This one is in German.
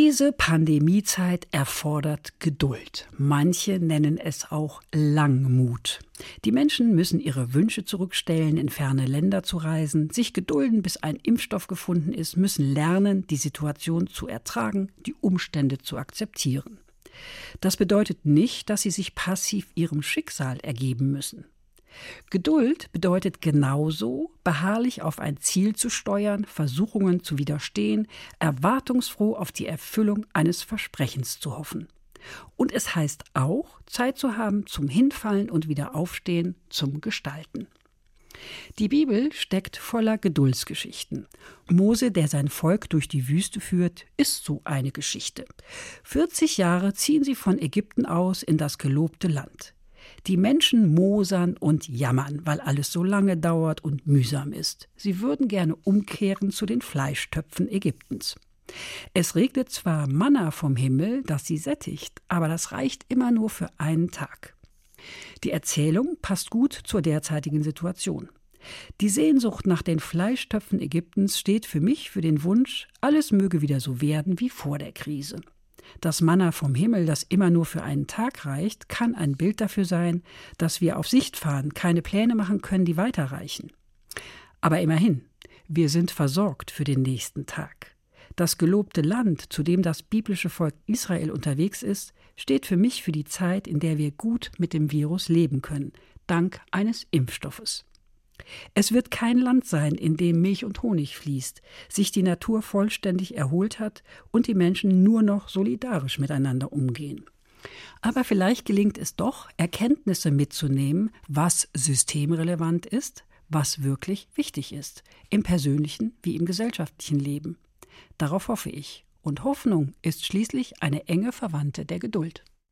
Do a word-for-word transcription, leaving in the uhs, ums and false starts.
Diese Pandemiezeit erfordert Geduld. Manche nennen es auch Langmut. Die Menschen müssen ihre Wünsche zurückstellen, in ferne Länder zu reisen, sich gedulden, bis ein Impfstoff gefunden ist, müssen lernen, die Situation zu ertragen, die Umstände zu akzeptieren. Das bedeutet nicht, dass sie sich passiv ihrem Schicksal ergeben müssen. Geduld bedeutet genauso, beharrlich auf ein Ziel zu steuern, Versuchungen zu widerstehen, erwartungsfroh auf die Erfüllung eines Versprechens zu hoffen. Und es heißt auch, Zeit zu haben zum Hinfallen und wieder Aufstehen, zum Gestalten. Die Bibel steckt voller Geduldsgeschichten. Mose, der sein Volk durch die Wüste führt, ist so eine Geschichte. vierzig Jahre ziehen sie von Ägypten aus in das gelobte Land. Die Menschen mosern und jammern, weil alles so lange dauert und mühsam ist. Sie würden gerne umkehren zu den Fleischtöpfen Ägyptens. Es regnet zwar Manna vom Himmel, das sie sättigt, aber das reicht immer nur für einen Tag. Die Erzählung passt gut zur derzeitigen Situation. Die Sehnsucht nach den Fleischtöpfen Ägyptens steht für mich für den Wunsch, alles möge wieder so werden wie vor der Krise. Das Manna vom Himmel, das immer nur für einen Tag reicht, kann ein Bild dafür sein, dass wir auf Sicht fahren, keine Pläne machen können, die weiterreichen. Aber immerhin, wir sind versorgt für den nächsten Tag. Das gelobte Land, zu dem das biblische Volk Israel unterwegs ist, steht für mich für die Zeit, in der wir gut mit dem Virus leben können, dank eines Impfstoffes. Es wird kein Land sein, in dem Milch und Honig fließt, sich die Natur vollständig erholt hat und die Menschen nur noch solidarisch miteinander umgehen. Aber vielleicht gelingt es doch, Erkenntnisse mitzunehmen, was systemrelevant ist, was wirklich wichtig ist, im persönlichen wie im gesellschaftlichen Leben. Darauf hoffe ich. Und Hoffnung ist schließlich eine enge Verwandte der Geduld.